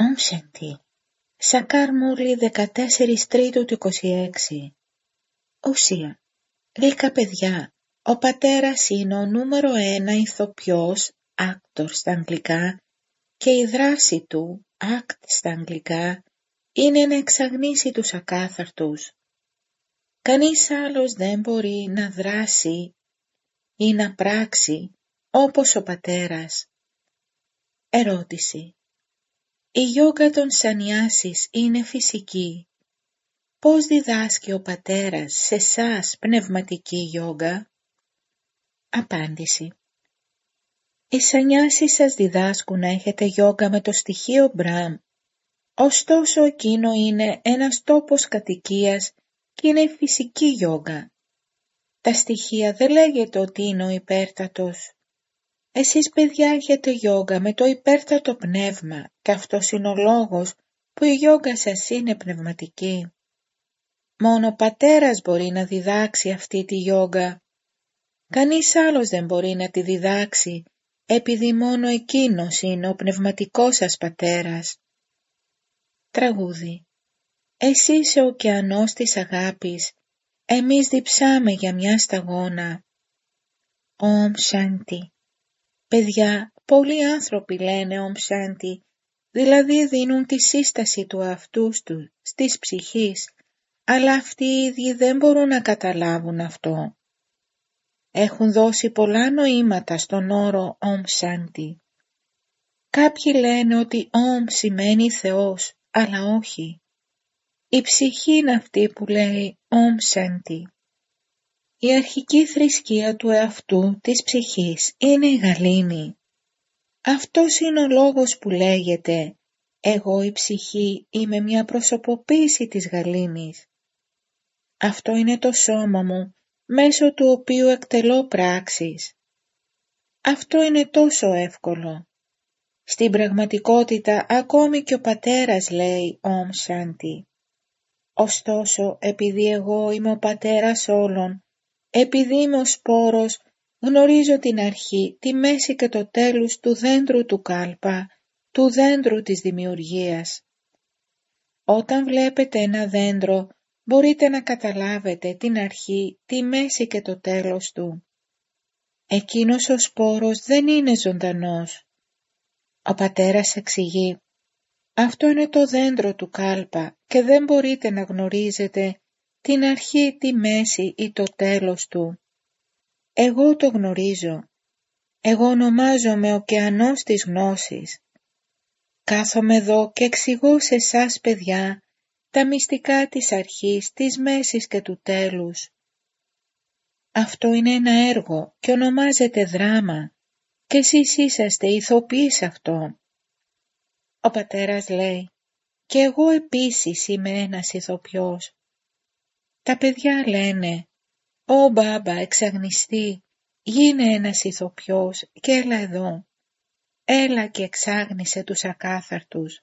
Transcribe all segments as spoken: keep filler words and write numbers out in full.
Om Shanti. Σακάρ Μούρλι δεκατέσσερις Τρίτου του είκοσι έξι. Ουσία. Γλυκά παιδιά, ο πατέρας είναι ο νούμερο ένα ηθοποιός, actor στα αγγλικά, και η δράση του, act στα αγγλικά, είναι να εξαγνίσει τους ακάθαρτους. Κανείς άλλος δεν μπορεί να δράσει ή να πράξει όπως ο πατέρας. Ερώτηση. Η γιόγκα των σανιάσης είναι φυσική. Πώς διδάσκει ο πατέρας σε σας πνευματική γιόγκα? Απάντηση. Οι σανιάσοι σας διδάσκουν να έχετε γιόγκα με το στοιχείο Μπραμ. Ωστόσο εκείνο είναι ένας τόπος κατοικίας και είναι φυσική γιόγκα. Τα στοιχεία δεν λέγεται ότι είναι ο υπέρτατος. Εσείς παιδιά έχετε γιόγκα με το υπέρτατο πνεύμα και αυτός είναι ο λόγος που η γιόγκα σας είναι πνευματική. Μόνο ο πατέρας μπορεί να διδάξει αυτή τη γιόγκα. Κανείς άλλος δεν μπορεί να τη διδάξει επειδή μόνο εκείνος είναι ο πνευματικός σας πατέρας. Τραγούδι. Εσύ είσαι ο ωκεανός της αγάπης, εμείς διψάμε για μια σταγόνα. Ομ Σάντι. Παιδιά, πολλοί άνθρωποι λένε Ομ Σάντι, δηλαδή δίνουν τη σύσταση του αυτούς του στις ψυχής, αλλά αυτοί οι ίδιοι δεν μπορούν να καταλάβουν αυτό. Έχουν δώσει πολλά νοήματα στον όρο Ομ Σάντι. Κάποιοι λένε ότι Ομ σημαίνει Θεός, αλλά όχι. Η ψυχή είναι αυτή που λέει Ομ Σάντι. Η αρχική θρησκεία του εαυτού της ψυχής είναι η γαλήνη. Αυτός είναι ο λόγος που λέγεται «Εγώ η ψυχή είμαι μια προσωποποίηση της γαλήνης». Αυτό είναι το σώμα μου, μέσω του οποίου εκτελώ πράξεις. Αυτό είναι τόσο εύκολο. Στην πραγματικότητα ακόμη και ο πατέρας λέει Ομ Σάντι. Ωστόσο, επειδή εγώ είμαι ο πατέρας όλων, επειδή είμαι ο σπόρος, γνωρίζω την αρχή, τη μέση και το τέλος του δέντρου του κάλπα, του δέντρου της δημιουργίας. Όταν βλέπετε ένα δέντρο, μπορείτε να καταλάβετε την αρχή, τη μέση και το τέλος του. Εκείνος ο σπόρος δεν είναι ζωντανός. Ο πατέρας εξηγεί, αυτό είναι το δέντρο του κάλπα και δεν μπορείτε να γνωρίζετε την αρχή, τη μέση ή το τέλος του. Εγώ το γνωρίζω. Εγώ ονομάζομαι ωκεανός της γνώσης. Κάθομαι εδώ και εξηγώ σε εσάς παιδιά τα μυστικά της αρχής, της μέσης και του τέλους. Αυτό είναι ένα έργο και ονομάζεται δράμα και εσείς είσαστε ηθοποιοί σε αυτό. Ο πατέρας λέει και εγώ επίσης είμαι ένας ηθοποιός. Τα παιδιά λένε «Ω μπάμπα εξαγνιστή, γίνε ένας ηθοποιός και έλα εδώ, έλα και εξάγνισε τους ακάθαρτους».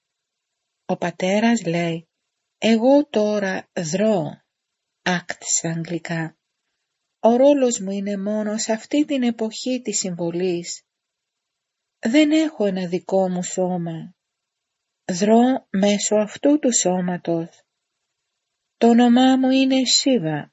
Ο πατέρας λέει «Εγώ τώρα δρώ», act στα αγγλικά. Ο ρόλος μου είναι μόνο σε αυτή την εποχή της συμβολής. Δεν έχω ένα δικό μου σώμα. Δρώ μέσω αυτού του σώματος. Το όνομά μου είναι Σίβα.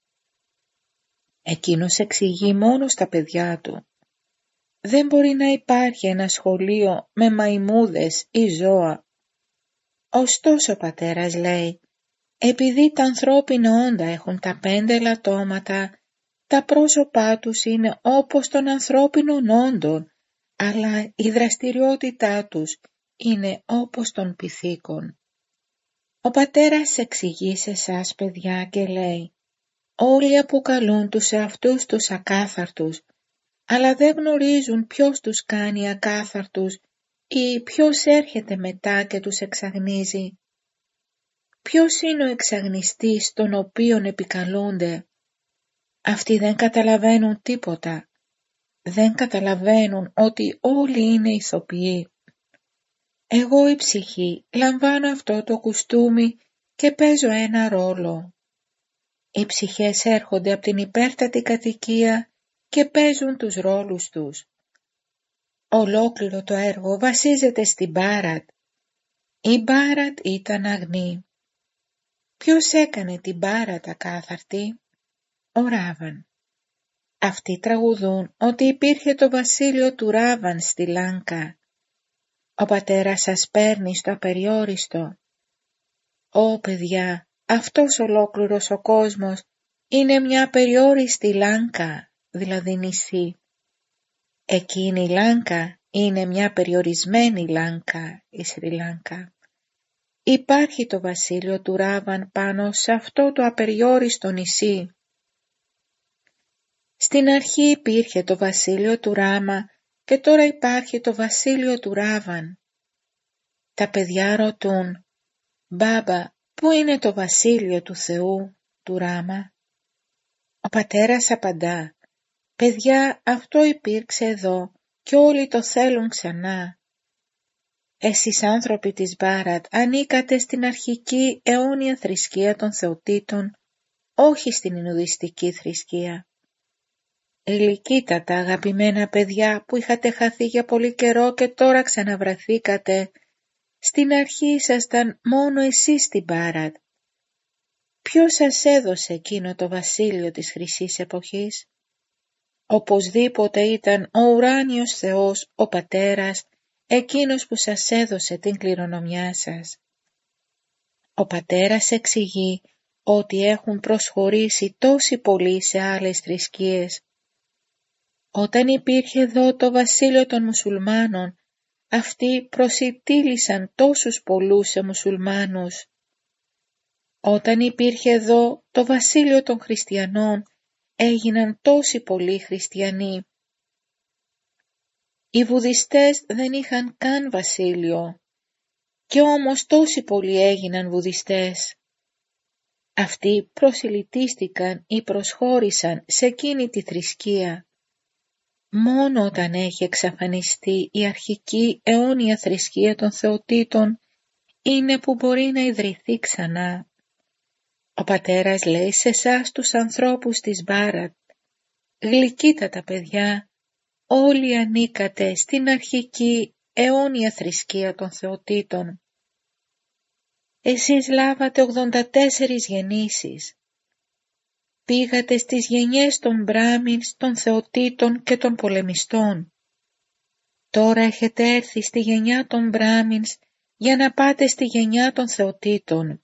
Εκείνος εξηγεί μόνο στα παιδιά του. Δεν μπορεί να υπάρχει ένα σχολείο με μαϊμούδες ή ζώα. Ωστόσο ο πατέρας λέει, επειδή τα ανθρώπινα όντα έχουν τα πέντε λατώματα, τα πρόσωπά τους είναι όπως των ανθρώπινων όντων, αλλά η δραστηριότητά τους είναι όπως των πυθίκων. Ο πατέρας εξηγεί σε εσάς παιδιά και λέει, όλοι αποκαλούν τους εαυτούς τους ακάθαρτους, αλλά δεν γνωρίζουν ποιος τους κάνει ακάθαρτους ή ποιος έρχεται μετά και τους εξαγνίζει. Ποιος είναι ο εξαγνιστής τον οποίον επικαλούνται? Αυτοί δεν καταλαβαίνουν τίποτα. Δεν καταλαβαίνουν ότι όλοι είναι ηθοποιοί. Εγώ η ψυχή λαμβάνω αυτό το κουστούμι και παίζω ένα ρόλο. Οι ψυχές έρχονται από την υπέρτατη κατοικία και παίζουν τους ρόλους τους. Ολόκληρο το έργο βασίζεται στην Μπάρατ. Η Μπάρατ ήταν αγνή. Ποιος έκανε την Μπάρατ ακάθαρτη? Ο Ράβαν. Αυτοί τραγουδούν ότι υπήρχε το βασίλειο του Ράβαν στη Λάνκα. Ο πατέρας σας παίρνει στο απεριόριστο. Ω παιδιά, αυτός ολόκληρος ο κόσμος είναι μια απεριόριστη Λάνκα, δηλαδή νησί. Εκείνη η Λάνκα είναι μια περιορισμένη Λάνκα, η Σρι Λάνκα. Υπάρχει το βασίλειο του Ράβαν πάνω σε αυτό το απεριόριστο νησί. Στην αρχή υπήρχε το βασίλειο του Ράμα και τώρα υπάρχει το βασίλειο του Ράβαν. Τα παιδιά ρωτούν, «Μπάμπα, πού είναι το βασίλειο του Θεού, του Ράμα?» Ο πατέρας απαντά, «Παιδιά, αυτό υπήρξε εδώ και όλοι το θέλουν ξανά. Εσείς άνθρωποι της Μπάρατ ανήκατε στην αρχική αιώνια θρησκεία των θεοτήτων, όχι στην Ινδουιστική θρησκεία. Γλυκύτατα αγαπημένα παιδιά που είχατε χαθεί για πολύ καιρό και τώρα ξαναβραθήκατε, στην αρχή ήσασταν μόνο εσείς στην Μπάρατ. Ποιος σας έδωσε εκείνο το βασίλειο της χρυσής εποχής? Οπωσδήποτε ήταν ο ουράνιος Θεός, ο Πατέρας, εκείνος που σας έδωσε την κληρονομιά σας. Ο Πατέρας εξηγεί ότι έχουν προσχωρήσει τόσοι πολλοί σε άλλες θρησκείες. Όταν υπήρχε εδώ το βασίλειο των μουσουλμάνων, αυτοί προσιτήλησαν τόσους πολλούς σε μουσουλμάνους. Όταν υπήρχε εδώ το βασίλειο των χριστιανών, έγιναν τόσοι πολλοί χριστιανοί. Οι βουδιστές δεν είχαν καν βασίλειο, και όμως τόσοι πολλοί έγιναν βουδιστές. Αυτοί προσιλητίστηκαν ή προσχώρησαν σε εκείνη τη θρησκεία. Μόνο όταν έχει εξαφανιστεί η αρχική αιώνια θρησκεία των θεοτήτων είναι που μπορεί να ιδρυθεί ξανά. Ο πατέρας λέει σε εσάς τους ανθρώπους της Μπάρατ, «Γλυκύτατα παιδιά, όλοι ανήκατε στην αρχική αιώνια θρησκεία των θεοτήτων. Εσείς λάβατε ογδόντα τέσσερις γεννήσεις. Πήγατε στις γενιές των Μπράμινς, των θεοτήτων και των πολεμιστών. Τώρα έχετε έρθει στη γενιά των Μπράμινς για να πάτε στη γενιά των θεοτήτων.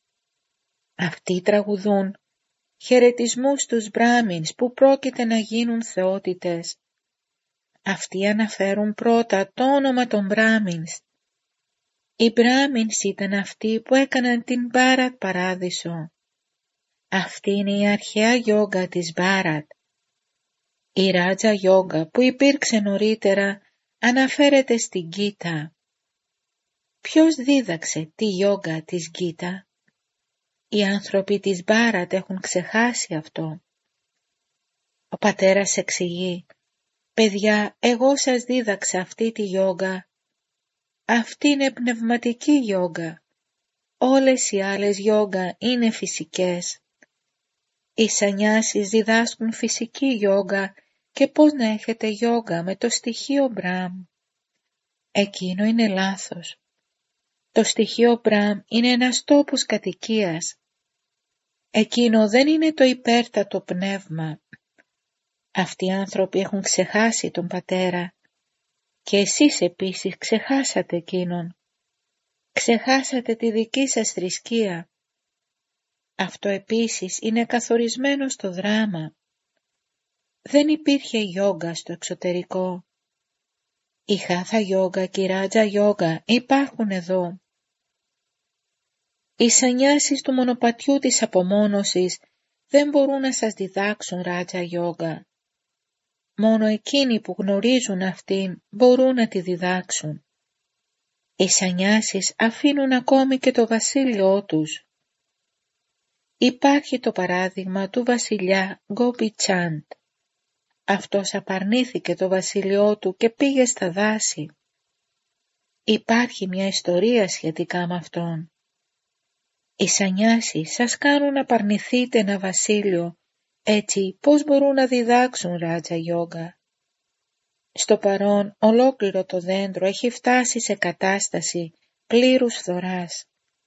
Αυτοί τραγουδούν χαιρετισμούς στους Μπράμινς που πρόκειται να γίνουν θεότητες. Αυτοί αναφέρουν πρώτα το όνομα των Μπράμινς. Οι Μπράμινς ήταν αυτοί που έκαναν την Μπάρατ παράδεισο. Αυτή είναι η αρχαία γιόγκα της Μπάρατ. Η Ράτζα γιόγκα που υπήρξε νωρίτερα αναφέρεται στην Γκίτα. Ποιος δίδαξε τη γιόγκα της Γκίτα? Οι άνθρωποι της Μπάρατ έχουν ξεχάσει αυτό. Ο πατέρας εξηγεί, «Παιδιά, εγώ σας δίδαξα αυτή τη γιόγκα. Αυτή είναι πνευματική γιόγκα. Όλες οι άλλες γιόγκα είναι φυσικές. Οι σανιάσεις διδάσκουν φυσική γιόγκα και πώς να έχετε γιόγκα με το στοιχείο Μπραμ. Εκείνο είναι λάθος. Το στοιχείο Μπραμ είναι ένας τόπος κατοικίας. Εκείνο δεν είναι το υπέρτατο πνεύμα. Αυτοί οι άνθρωποι έχουν ξεχάσει τον πατέρα και εσείς επίσης ξεχάσατε εκείνον. Ξεχάσατε τη δική σας θρησκεία. Αυτό επίσης είναι καθορισμένο στο δράμα. Δεν υπήρχε γιόγκα στο εξωτερικό. Η χάθα γιόγκα και η ράτζα γιόγκα υπάρχουν εδώ. Οι σανιάσεις του μονοπατιού της απομόνωσης δεν μπορούν να σας διδάξουν ράτζα γιόγκα. Μόνο εκείνοι που γνωρίζουν αυτήν μπορούν να τη διδάξουν. Οι σανιάσεις αφήνουν ακόμη και το βασίλειό τους. Υπάρχει το παράδειγμα του βασιλιά Γκόμπι Τσάντ. Αυτός απαρνήθηκε το βασίλειό του και πήγε στα δάση. Υπάρχει μια ιστορία σχετικά με αυτόν. Οι σανιάσεις σας κάνουν να απαρνηθείτε ένα βασίλειο, έτσι πώς μπορούν να διδάξουν ράτζα γιόγκα. Στο παρόν ολόκληρο το δέντρο έχει φτάσει σε κατάσταση πλήρους φθοράς.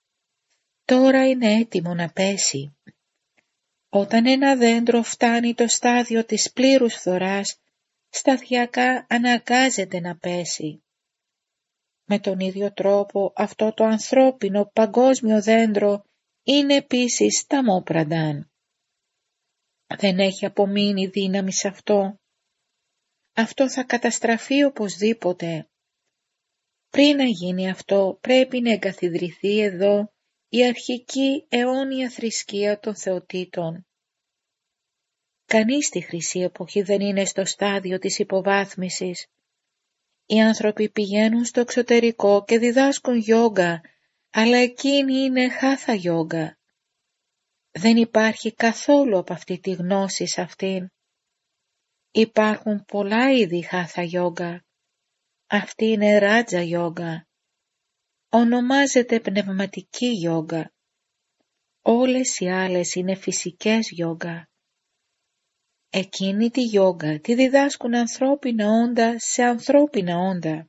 Τώρα είναι έτοιμο να πέσει. Όταν ένα δέντρο φτάνει το στάδιο της πλήρους φθοράς, σταδιακά αναγκάζεται να πέσει. Με τον ίδιο τρόπο αυτό το ανθρώπινο παγκόσμιο δέντρο είναι επίσης ταμόπρανταν. Δεν έχει απομείνει δύναμη σε αυτό. Αυτό θα καταστραφεί οπωσδήποτε. Πριν να γίνει αυτό πρέπει να εγκαθιδρυθεί εδώ η αρχική αιώνια θρησκεία των θεοτήτων. Κανείς στη χρυσή εποχή δεν είναι στο στάδιο της υποβάθμισης. Οι άνθρωποι πηγαίνουν στο εξωτερικό και διδάσκουν γιόγκα, αλλά εκείνη είναι χάθα γιόγκα. Δεν υπάρχει καθόλου από αυτή τη γνώση σε αυτήν. Υπάρχουν πολλά είδη χάθα γιόγκα. Αυτή είναι ράτζα γιόγκα. Ονομάζεται πνευματική γιόγκα. Όλες οι άλλες είναι φυσικές γιόγκα. Εκείνη τη γιόγκα τη διδάσκουν ανθρώπινα όντα σε ανθρώπινα όντα.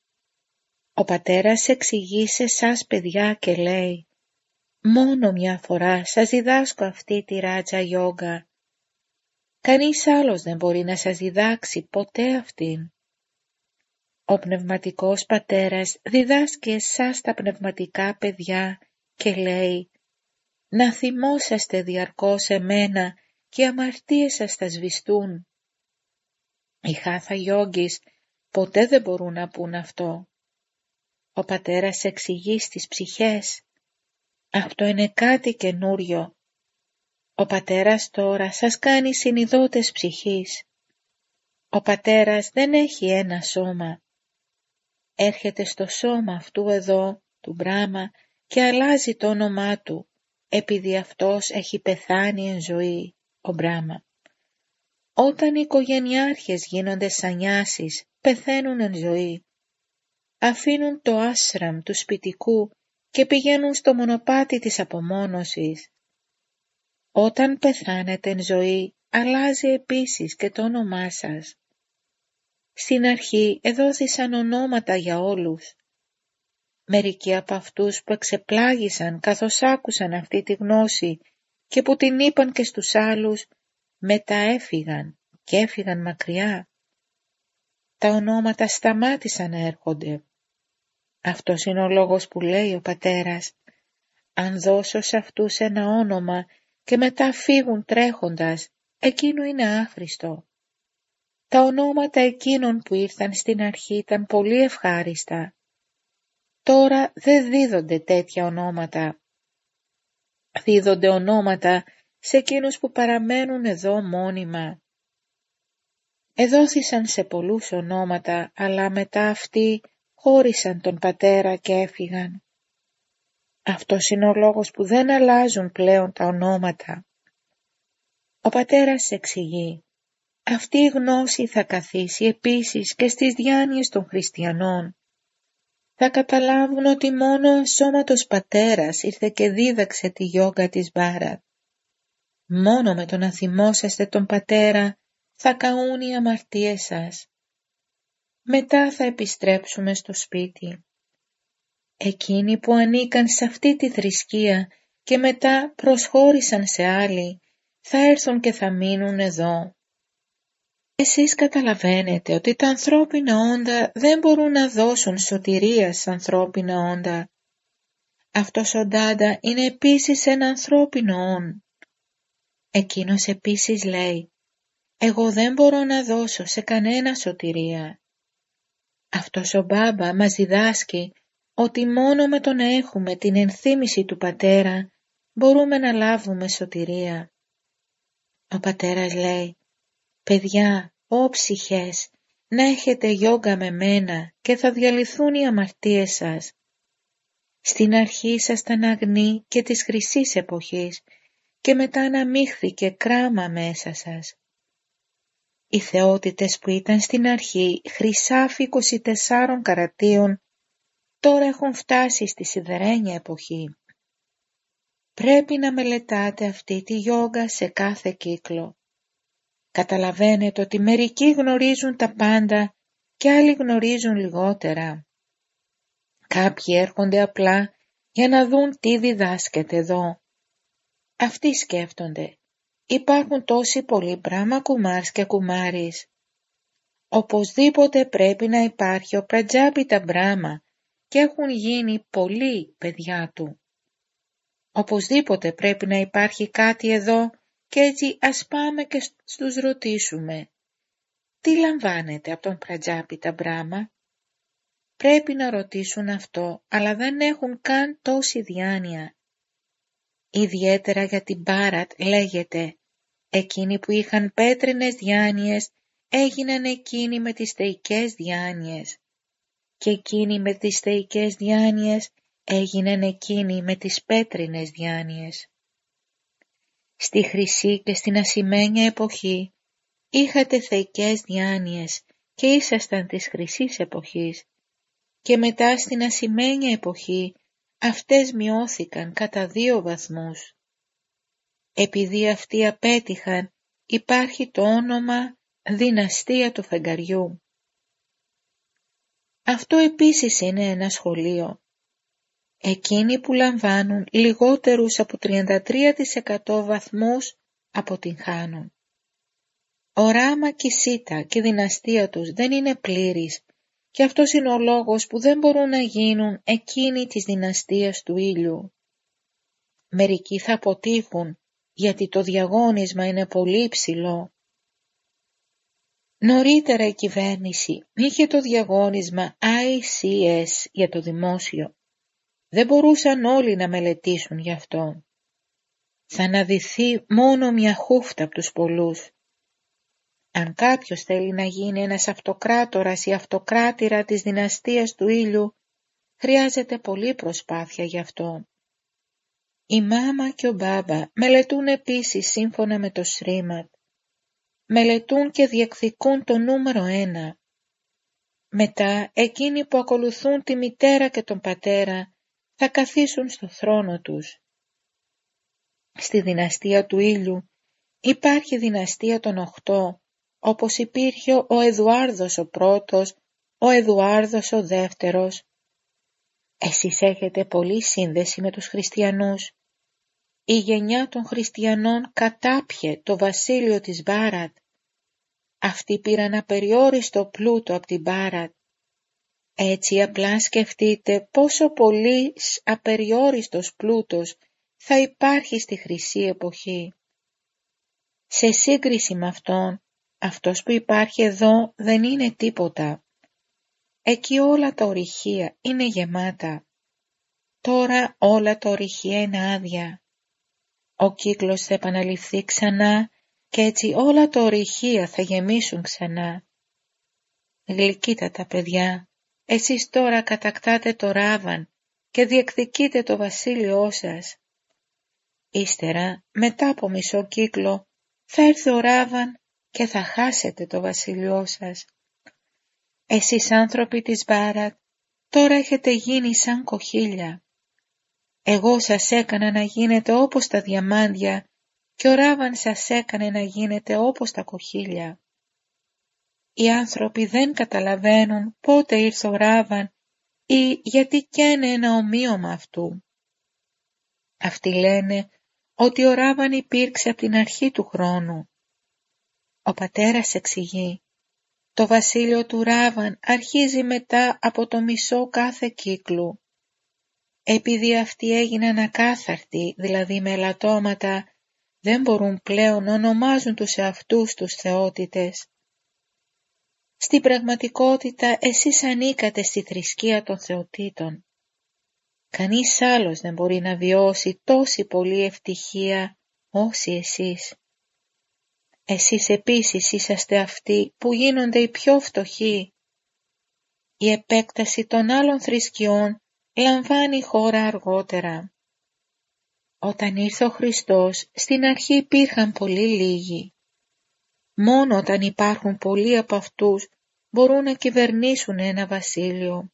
Ο πατέρας εξηγεί σε εσάς παιδιά και λέει «Μόνο μια φορά σας διδάσκω αυτή τη ράτζα γιόγκα. Κανείς άλλος δεν μπορεί να σας διδάξει ποτέ αυτήν». Ο πνευματικός πατέρας διδάσκει εσάς τα πνευματικά παιδιά και λέει «Να θυμόσαστε διαρκώς εμένα και οι αμαρτίες σας θα σβηστούν». Οι χάθα γιόγκις ποτέ δεν μπορούν να πούν αυτό. Ο πατέρας εξηγεί στις ψυχές. Αυτό είναι κάτι καινούριο. Ο πατέρας τώρα σας κάνει συνειδώτες ψυχής. Ο πατέρας δεν έχει ένα σώμα. Έρχεται στο σώμα αυτού εδώ, του Μπράμα, και αλλάζει το όνομά του, επειδή αυτός έχει πεθάνει εν ζωή, ο Μπράμα. Όταν οι οικογενειάρχες γίνονται σανιάσεις, πεθαίνουν εν ζωή. Αφήνουν το άσραμ του σπιτικού και πηγαίνουν στο μονοπάτι της απομόνωσης. Όταν πεθάνετε εν ζωή, αλλάζει επίσης και το όνομά σας. Στην αρχή εδόθησαν ονόματα για όλους. Μερικοί από αυτούς που εξεπλάγησαν καθώς άκουσαν αυτή τη γνώση και που την είπαν και στους άλλους, μετά έφυγαν και έφυγαν μακριά. Τα ονόματα σταμάτησαν να έρχονται. Αυτός είναι ο λόγος που λέει ο πατέρας, αν δώσω σε αυτούς ένα όνομα και μετά φύγουν τρέχοντας, εκείνο είναι άχρηστο. Τα ονόματα εκείνων που ήρθαν στην αρχή ήταν πολύ ευχάριστα. Τώρα δεν δίδονται τέτοια ονόματα. Δίδονται ονόματα σε εκείνους που παραμένουν εδώ μόνιμα. Εδόθησαν σε πολλούς ονόματα, αλλά μετά αυτοί χώρισαν τον πατέρα και έφυγαν. Αυτός είναι ο λόγος που δεν αλλάζουν πλέον τα ονόματα. Ο πατέρας εξηγεί, αυτή η γνώση θα καθίσει επίσης και στις διάνοιες των χριστιανών. Θα καταλάβουν ότι μόνο ο σώματος πατέρας ήρθε και δίδαξε τη γιόγκα της Μπάρα. Μόνο με το να θυμόσαστε τον πατέρα θα καούν οι αμαρτίες σας. Μετά θα επιστρέψουμε στο σπίτι. Εκείνοι που ανήκαν σε αυτή τη θρησκεία και μετά προσχώρησαν σε άλλη, θα έρθουν και θα μείνουν εδώ. Εσείς καταλαβαίνετε ότι τα ανθρώπινα όντα δεν μπορούν να δώσουν σωτηρία στα ανθρώπινα όντα. Αυτός ο Ντάντα είναι επίσης ένα ανθρώπινο όν. Εκείνος επίσης λέει, εγώ δεν μπορώ να δώσω σε κανένα σωτηρία. Αυτός ο Μπάμπα μας διδάσκει ότι μόνο με το να έχουμε την ενθύμηση του πατέρα μπορούμε να λάβουμε σωτηρία. Ο πατέρας λέει, παιδιά, ω ψυχές, να έχετε γιόγκα με μένα και θα διαλυθούν οι αμαρτίες σας. Στην αρχή ήσασταν αγνοί και της χρυσής εποχής και μετά αναμίχθηκε κράμα μέσα σας. Οι θεότητες που ήταν στην αρχή χρυσάφι είκοσι τεσσάρων καρατίων τώρα έχουν φτάσει στη σιδερένια εποχή. Πρέπει να μελετάτε αυτή τη γιόγκα σε κάθε κύκλο. Καταλαβαίνετε ότι μερικοί γνωρίζουν τα πάντα και άλλοι γνωρίζουν λιγότερα. Κάποιοι έρχονται απλά για να δουν τι διδάσκεται εδώ. Αυτοί σκέφτονται. Υπάρχουν τόσοι πολλοί Μπράχμα Κουμάρς και Κουμάρις. Οπωσδήποτε πρέπει να υπάρχει ο Πρατζάπιτα Μπράχμα και έχουν γίνει πολλοί παιδιά του. Οπωσδήποτε πρέπει να υπάρχει κάτι εδώ και έτσι ας πάμε και τους ρωτήσουμε. Τι λαμβάνετε από τον Πρατζάπιτα Μπράχμα? Πρέπει να ρωτήσουν αυτό, αλλά δεν έχουν καν τόση διάνοια. Ιδιαίτερα για την Μπάρατ λέγεται, εκείνοι που είχαν πέτρινες διάνοιες έγιναν εκείνοι με τις θεϊκές διάνοιες και εκείνοι με τις θεϊκές διάνοιες έγιναν εκείνοι με τις πέτρινες διάνοιες. Στη χρυσή και στην ασημένια εποχή είχατε θεϊκές διάνοιες και ήσασταν της χρυσής εποχής και μετά στην ασημένια εποχή αυτές μειώθηκαν κατά δύο βαθμούς. Επειδή αυτοί απέτυχαν υπάρχει το όνομα δυναστεία του φεγγαριού. Αυτό επίσης είναι ένα σχολείο. Εκείνοι που λαμβάνουν λιγότερους από τριάντα τρία τοις εκατό βαθμούς αποτυγχάνουν. Ο Ράμα και η Σίτα και η δυναστεία τους δεν είναι πλήρης και αυτός είναι ο λόγος που δεν μπορούν να γίνουν εκείνοι της δυναστείας του ήλιου. Μερικοί θα αποτύχουν γιατί το διαγώνισμα είναι πολύ υψηλό. Νωρίτερα η κυβέρνηση είχε το διαγώνισμα άι σι ες για το δημόσιο. Δεν μπορούσαν όλοι να μελετήσουν γι' αυτό. Θα αναδυθεί μόνο μια χούφτα από τους πολλούς. Αν κάποιος θέλει να γίνει ένας αυτοκράτορας ή αυτοκράτηρα της δυναστείας του ήλιου, χρειάζεται πολλή προσπάθεια γι' αυτό. Η μάμα και ο μπάμπα μελετούν επίσης σύμφωνα με το Σρίμαντ. Μελετούν και διεκδικούν το νούμερο ένα. Μετά εκείνοι που ακολουθούν τη μητέρα και τον πατέρα θα καθίσουν στο θρόνο τους. Στη δυναστεία του ήλιου υπάρχει δυναστεία των οχτώ, όπως υπήρχε ο Εδουάρδος ο πρώτος, ο Εδουάρδος ο δεύτερος. Εσείς έχετε πολλή σύνδεση με τους χριστιανούς. Η γενιά των χριστιανών κατάπιε το βασίλειο της Μπάρατ. Αυτοί πήραν απεριόριστο πλούτο από την Μπάρατ. Έτσι απλά σκεφτείτε πόσο πολύς απεριόριστος πλούτος θα υπάρχει στη χρυσή εποχή. Σε σύγκριση με αυτόν, αυτός που υπάρχει εδώ δεν είναι τίποτα. Εκεί όλα τα ορυχεία είναι γεμάτα. Τώρα όλα τα ορυχεία είναι άδεια. Ο κύκλος θα επαναληφθεί ξανά και έτσι όλα τα ορυχεία θα γεμίσουν ξανά. Γλυκύτατα παιδιά, εσείς τώρα κατακτάτε το Ράβαν και διεκδικείτε το βασίλειό σας. Ύστερα, μετά από μισό κύκλο, θα έρθει ο Ράβαν και θα χάσετε το βασίλειό σας. Εσείς άνθρωποι της Μπάρατ, τώρα έχετε γίνει σαν κοχύλια. Εγώ σας έκανα να γίνετε όπως τα διαμάντια και ο Ράβαν σας έκανε να γίνετε όπως τα κοχύλια. Οι άνθρωποι δεν καταλαβαίνουν πότε ήρθε ο Ράβαν ή γιατί καίνε ένα ομοίωμα αυτού. Αυτοί λένε ότι ο Ράβαν υπήρξε από την αρχή του χρόνου. Ο πατέρας εξηγεί, το βασίλειο του Ράβαν αρχίζει μετά από το μισό κάθε κύκλου. Επειδή αυτοί έγιναν ακάθαρτοι, δηλαδή με ελαττώματα, δεν μπορούν πλέον να ονομάζουν τους εαυτούς τους θεότητες. Στην πραγματικότητα εσείς ανήκατε στη θρησκεία των θεοτήτων. Κανείς άλλος δεν μπορεί να βιώσει τόση πολλή ευτυχία όσοι εσείς. Εσείς επίσης είσαστε αυτοί που γίνονται οι πιο φτωχοί. Η επέκταση των άλλων θρησκειών λαμβάνει χώρα αργότερα. Όταν ήρθε ο Χριστός, στην αρχή υπήρχαν πολύ λίγοι. Μόνο όταν υπάρχουν πολλοί από αυτούς μπορούν να κυβερνήσουν ένα βασίλειο.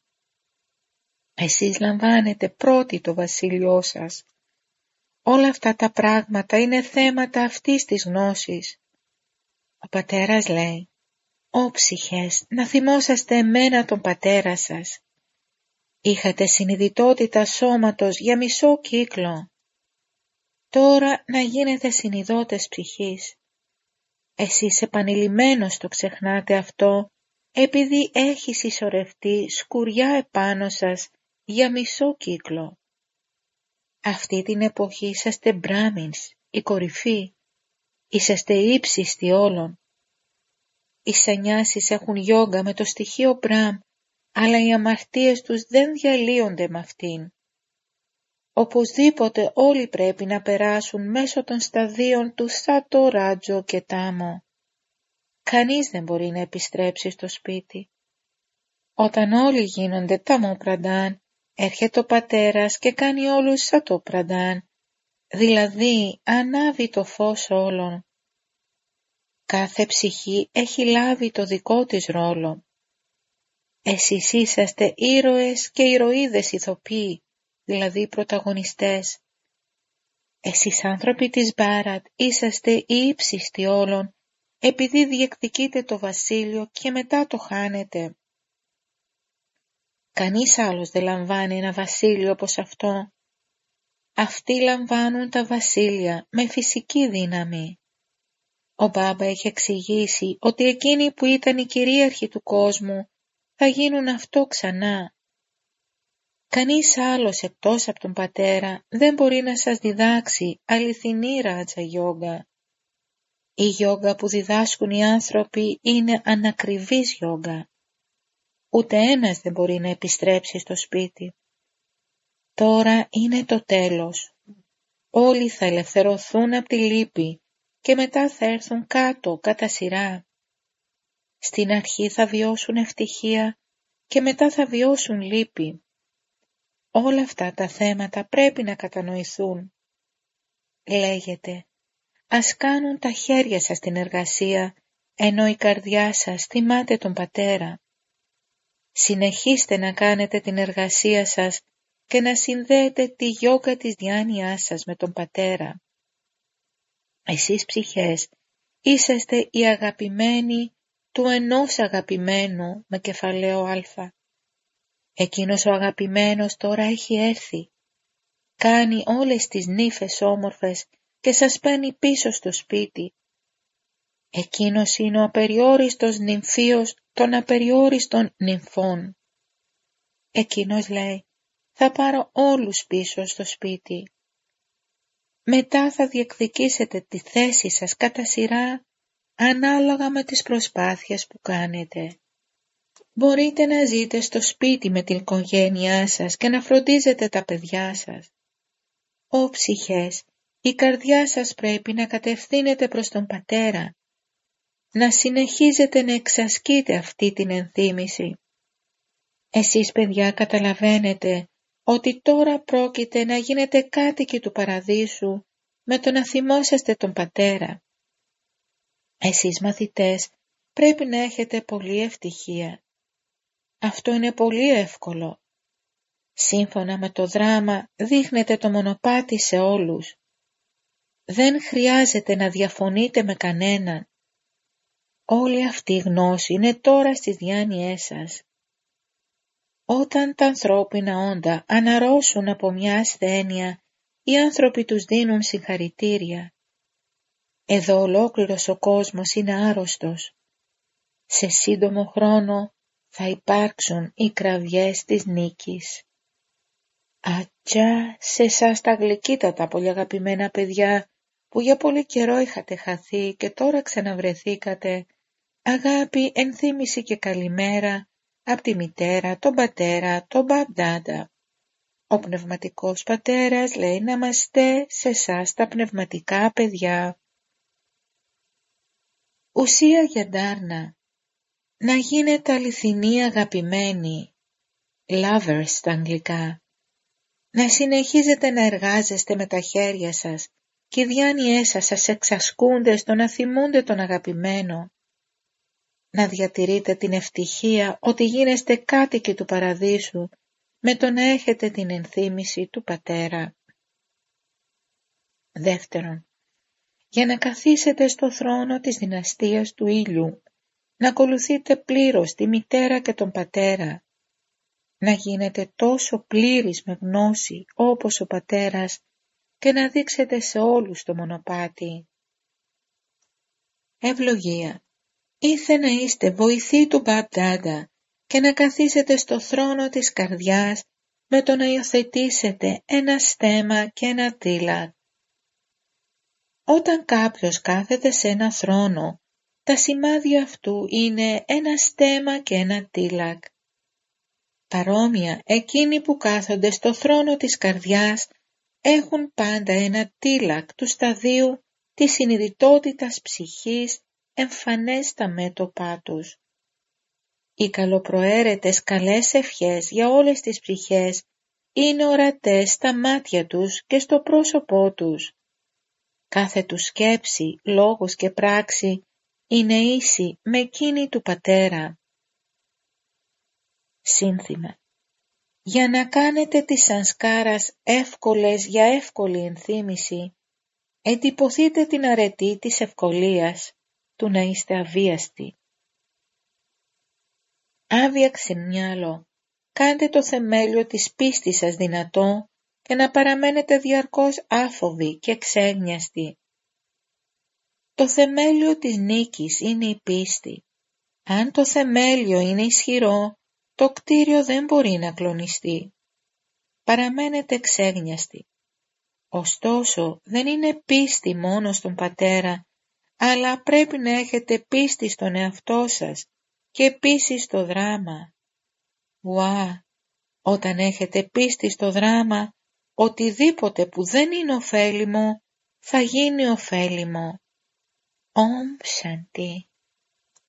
Εσείς λαμβάνετε πρώτοι το βασίλειό σας. Όλα αυτά τα πράγματα είναι θέματα αυτής της γνώσης. Ο πατέρας λέει, «Ω ψυχές, να θυμόσαστε εμένα τον πατέρα σας. Είχατε συνειδητότητα σώματος για μισό κύκλο. Τώρα να γίνετε συνειδότες ψυχής. Εσείς επανειλημμένως το ξεχνάτε αυτό, επειδή έχει συσσωρευτεί σκουριά επάνω σας για μισό κύκλο. Αυτή την εποχή είσαστε Μπράμινς, η κορυφή. Είσαστε ύψιστοι όλων. Οι σανιάσεις έχουν γιόγκα με το στοιχείο Μπράμ, αλλά οι αμαρτίες τους δεν διαλύονται με αυτήν. Οπωσδήποτε όλοι πρέπει να περάσουν μέσω των σταδίων του Σάτο, Ράτζο και Τάμο. Κανείς δεν μπορεί να επιστρέψει στο σπίτι. Όταν όλοι γίνονται Τάμο Πραντάν, έρχεται ο πατέρας και κάνει όλους Σάτο Πραντάν, δηλαδή ανάβει το φως όλων. Κάθε ψυχή έχει λάβει το δικό της ρόλο. Εσείς είσαστε ήρωες και ηρωίδες ηθοποιοί, δηλαδή πρωταγωνιστές. Εσείς άνθρωποι της Μπάρατ είσαστε οι ύψιστοι όλων, επειδή διεκδικείτε το βασίλειο και μετά το χάνετε. Κανείς άλλος δεν λαμβάνει ένα βασίλειο όπως αυτό. Αυτοί λαμβάνουν τα βασίλεια με φυσική δύναμη. Ο Μπάμπα έχει εξηγήσει ότι εκείνοι που ήταν οι κυρίαρχοι του κόσμου θα γίνουν αυτό ξανά. Κανείς άλλος εκτός από τον πατέρα δεν μπορεί να σας διδάξει αληθινή ράτζα γιόγκα. Η γιόγκα που διδάσκουν οι άνθρωποι είναι ανακριβής γιόγκα. Ούτε ένας δεν μπορεί να επιστρέψει στο σπίτι. Τώρα είναι το τέλος. Όλοι θα ελευθερωθούν από τη λύπη και μετά θα έρθουν κάτω κατά σειρά. Στην αρχή θα βιώσουν ευτυχία και μετά θα βιώσουν λύπη. Όλα αυτά τα θέματα πρέπει να κατανοηθούν. Λέγεται, ας κάνουν τα χέρια σας την εργασία, ενώ η καρδιά σας θυμάται τον πατέρα. Συνεχίστε να κάνετε την εργασία σας και να συνδέετε τη γιόγκα της διάνοιάς σας με τον πατέρα. Εσείς ψυχές είσαστε οι αγαπημένοι του ενός αγαπημένου με κεφαλαίο α. Εκείνος ο αγαπημένος τώρα έχει έρθει. Κάνει όλες τις νύφες όμορφες και σας παίρνει πίσω στο σπίτι. Εκείνος είναι ο απεριόριστος νυμφίος των απεριόριστων νυμφών. Εκείνος λέει, θα πάρω όλους πίσω στο σπίτι. Μετά θα διεκδικήσετε τη θέση σας κατά σειρά, ανάλογα με τις προσπάθειες που κάνετε. Μπορείτε να ζείτε στο σπίτι με την οικογένειά σας και να φροντίζετε τα παιδιά σας. Ω ψυχές, η καρδιά σας πρέπει να κατευθύνεται προς τον πατέρα, να συνεχίζετε να εξασκείτε αυτή την ενθύμηση. Εσείς παιδιά καταλαβαίνετε ότι τώρα πρόκειται να γίνετε κάτοικοι του παραδείσου με το να θυμόσαστε τον πατέρα. Εσείς μαθητές πρέπει να έχετε πολλή ευτυχία. Αυτό είναι πολύ εύκολο. Σύμφωνα με το δράμα δείχνετε το μονοπάτι σε όλους. Δεν χρειάζεται να διαφωνείτε με κανέναν. Όλη αυτή η γνώση είναι τώρα στις διάνοιές σας. Όταν τα ανθρώπινα όντα αναρρώσουν από μια ασθένεια, οι άνθρωποι τους δίνουν συγχαρητήρια. Εδώ ολόκληρος ο κόσμος είναι άρρωστος. Σε σύντομο χρόνο θα υπάρξουν οι κραυγές της νίκης. Ατσά σε εσάς τα γλυκύτατα πολύ αγαπημένα παιδιά, που για πολύ καιρό είχατε χαθεί και τώρα ξαναβρεθήκατε, αγάπη, ενθύμηση και καλημέρα από τη μητέρα, τον πατέρα, τον μπαμπτάντα. Ο πνευματικός πατέρας λέει να είμαστε σε εσάς τα πνευματικά παιδιά. Ουσία για ντάρνα. Να γίνετε αληθινοί αγαπημένοι, lovers στα αγγλικά. Να συνεχίζετε να εργάζεστε με τα χέρια σας και οι διάνοιές σας σας εξασκούνται στο να θυμούνται τον αγαπημένο. Να διατηρείτε την ευτυχία ότι γίνεστε κάτοικοι του παραδείσου με το να έχετε την ενθύμηση του πατέρα. Δεύτερον, για να καθίσετε στο θρόνο της δυναστείας του ήλιου, να ακολουθείτε πλήρως τη μητέρα και τον πατέρα. να γίνετε τόσο πλήρης με γνώση όπως ο Πατέρας και να δείξετε σε όλους το μονοπάτι. Ευλογία. Ήθε να είστε βοηθοί του Μπαμπ Ντάντα και να καθίσετε στο θρόνο της καρδιάς με το να υιοθετήσετε ένα στέμμα και ένα τίλακ. Όταν κάποιος κάθεται σε ένα θρόνο, τα σημάδια αυτού είναι ένα στέμμα και ένα τίλακ. Παρόμοια, εκείνοι που κάθονται στο θρόνο της καρδιάς έχουν πάντα ένα τίλακ του σταδίου της συνειδητότητας ψυχής εμφανές στα μέτωπά τους. Οι καλοπροαίρετες καλές ευχές για όλες τις ψυχές είναι ορατές στα μάτια τους και στο πρόσωπό τους. Κάθε του σκέψη, λόγος και πράξη είναι ίση με εκείνη του Πατέρα. Σύνθημα. Για να κάνετε τις σανσκάρας εύκολες για εύκολη ενθύμηση, εντυπωθείτε την αρετή της ευκολίας, του να είστε αβίαστοι. Άβιαξε μυαλό, κάντε το θεμέλιο της πίστης σας δυνατό και να παραμένετε διαρκώς άφοβοι και ξέγνιαστοι. Το θεμέλιο της νίκης είναι η πίστη. Αν το θεμέλιο είναι ισχυρό, το κτίριο δεν μπορεί να κλονιστεί. Παραμένετε ξέγνιαστοι. Ωστόσο, δεν είναι πίστη μόνο στον Πατέρα, αλλά πρέπει να έχετε πίστη στον εαυτό σας και επίσης στο δράμα. Ουά! Όταν έχετε πίστη στο δράμα, οτιδήποτε που δεν είναι ωφέλιμο, θα γίνει ωφέλιμο. Ομ Σάντι.